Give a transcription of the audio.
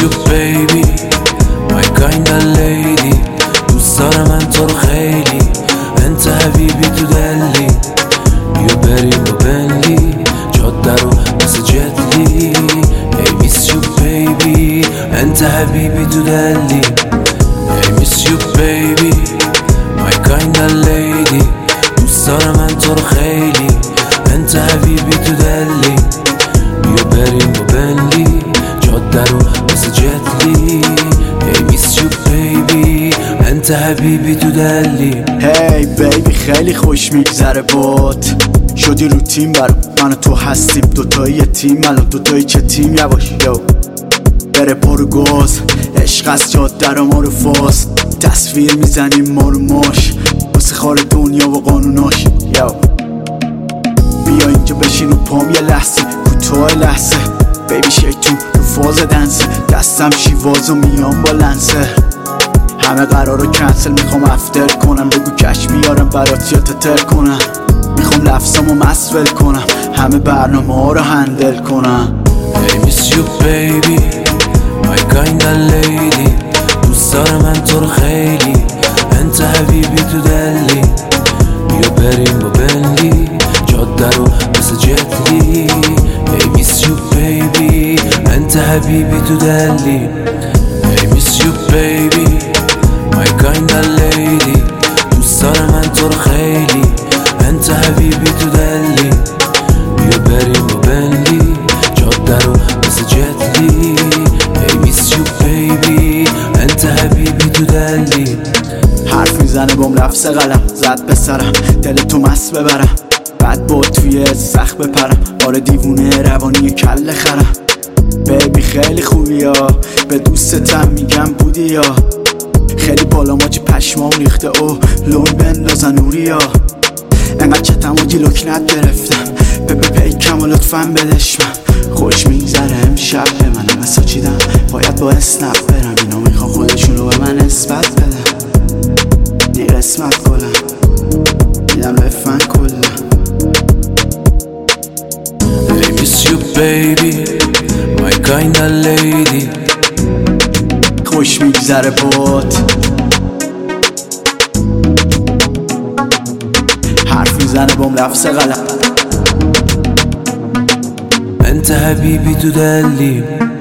you baby my kind of lady. دوست دارم من تو رو خیلی، انت حبیبی تو دلی. بیا بریم با بنلی جاده رو مثل جتلی. Hey miss you baby انت حبیبی تو دلی. Hey miss you baby my kind of lady. دوست دارم من تو رو خیلی، انت حبیبی تو دلی. بیا بریم با بنلی جاده رو مثل جتلی. Hey miss you baby انت حبیبی تو دلی. Hey baby خیلی خوش میگذره بات، شدی رو تیم برام، من و تو هستیم دوتایی تیم. الان دوتایی چه تیم؟ یواش یو بره پر گاز، عشق از جاده رو ما رو فاز. تصویر میزنیم ما رو ماش واسه خار دنیا و قانوناش. یو بیا اینجا بشین رو پام یه لحظه، کوتاه لحظه. بیبی شیطون رو فاز دنسه، دستم شیواز و میام با لنسه. همه قرار رو کنسل، میخوام افتر کنم. بگو کش بیارم برات یا تتر کنم. میخوام لفظامو مسول کنم، همه برنامه ها رو هندل کنم. Hey miss you baby my kind of lady. دوست دارم من تو رو خیلی، انت حبیبی تو دلی. بیا بریم با بنلی جاده رو مثل جتلی. Hey miss you baby انت حبیبی تو دلی. Hey miss you baby my kind of lady. دوست دارم من تو رو خیلی، انت حبیبی تو دلی. بیا بریم با بنلی جاده رو مثل جتلی. Hey miss you baby انت حبیبی تو دلی. حرف میزنه بام لفظ قلم، زد به سرم دل تو مست ببرم. بعد با توی سخت بپرم، آره دیوونه روانی کل خرم. بیبی خیلی خوبی ها، به دوستتم میگم بودی یا. خیلی بالا ماچی پشمام ریخته او لون بندازن نوری ها. انقدر چتم و جلوکنت گرفتم، به پیکم و لطفا بدش من. خوش میگذره امشب به من مسا چیدم، باید با اسنپ برم. اینا میخوان خودشون رو به من نسبت بدن. نی قسمت کنم میدم لفن کلم. Hey miss you baby my kind of lady. خوش میگذره بات، حرف میزنه بام لفظ قلم. انت حبیبی تو دلی.